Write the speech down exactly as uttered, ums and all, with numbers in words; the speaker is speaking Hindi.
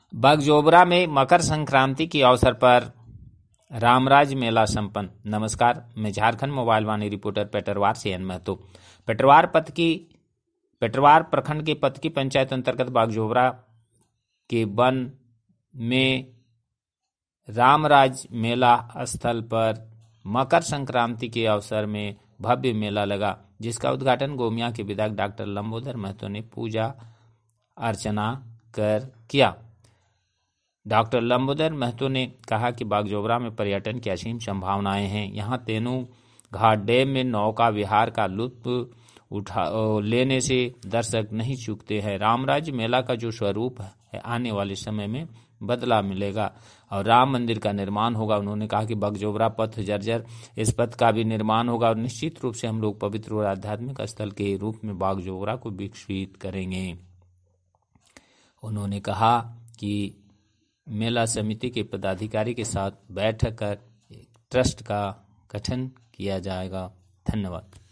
बागजोबरा में मकर संक्रांति के अवसर पर रामराज मेला संपन्न। नमस्कार, मैं झारखंड मोबाइल वाणी रिपोर्टर पेटरवार से एन महतो। पेटरवार पथ की पेटरवार प्रखंड के पथ की पंचायत अंतर्गत बागजोबरा के वन में रामराज मेला स्थल पर मकर संक्रांति के अवसर में भव्य मेला लगा, जिसका उद्घाटन गोमिया के विधायक डॉक्टर लंबोदर महतो ने पूजा अर्चना कर किया। डॉक्टर लंबोदर महतो ने कहा कि बागजोबरा में पर्यटन की असीम संभावनाएं हैं। यहां तेनू घाट डैम में नौका विहार का लुत्फ उठा लेने से दर्शक नहीं चूकते हैं। रामराज मेला का जो स्वरूप है आने वाले समय में बदला मिलेगा और राम मंदिर का निर्माण होगा। उन्होंने कहा कि बागजोबरा पथ जर्जर, इस पथ का भी निर्माण होगा और निश्चित रूप से हम लोग पवित्र और आध्यात्मिक स्थल के रूप में बागजोबरा को विकसित करेंगे। उन्होंने कहा कि मेला समिति के पदाधिकारी के साथ बैठक कर ट्रस्ट का गठन किया जाएगा। धन्यवाद।